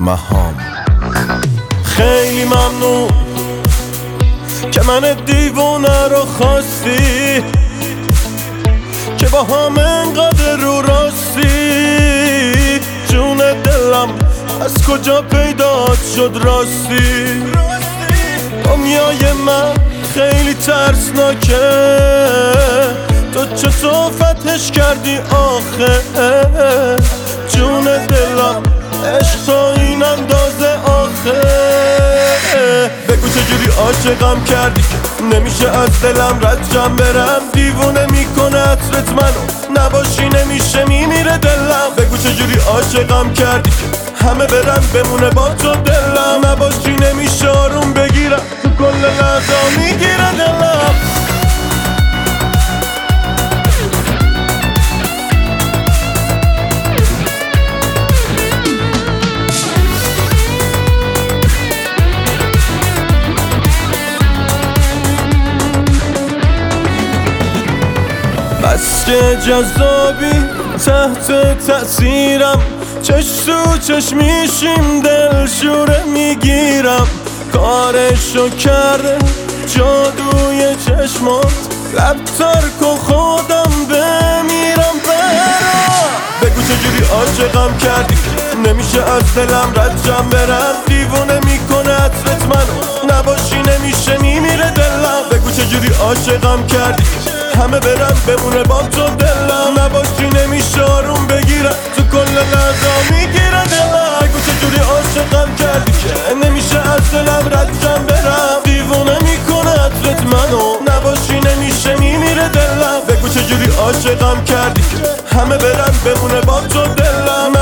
مهام. خیلی ممنون که من دیوونه رو خواستی، که با هم انقدر رو راستی. جون دلم از کجا پیدا شد راستی؟ دنیای من خیلی ترسناکه، تو چطور فتحش کردی آخه؟ جون دلم عشق تا این اندازه آخه؟ بگو چجوری عاشقم کردی که نمیشه از دلم رد برم. دیوونه میکنه عطرت منو، نباشی نمیشه میمیره دلم. بگو چجوری عاشقم کردی که همه برن بمونه با تو دلم. نباشی نمیشه آروم بگیرم، تو کل لحظه میگیره دلم. بس که جذابی تحت تأثیرم، چشم تو چشم میشیم دلشوره میگیرم. کارشو کرده جادوی چشمات، لب ترک و خودم بمیرم برام. بگو چجوری عاشقم کردی که نمیشه از دلم رد برم. دیوونه میکنه عطرت منو، نباشی نمیشه میمیره دلم. بگو چجوری عاشقم کردی که همه برن بمونه با تو دلم. نباشی نمیشه آروم بگیرم، تو کل لحظه میگیره دلم. بگو چجوری عاشقم کردی که نمیشه از دلم رد برم. دیوونه میکنه عطرت منو، نباشی نمیشه میمیره دلم. بگو چجوری عاشقم کردی که همه برن بمونه با تو دلم.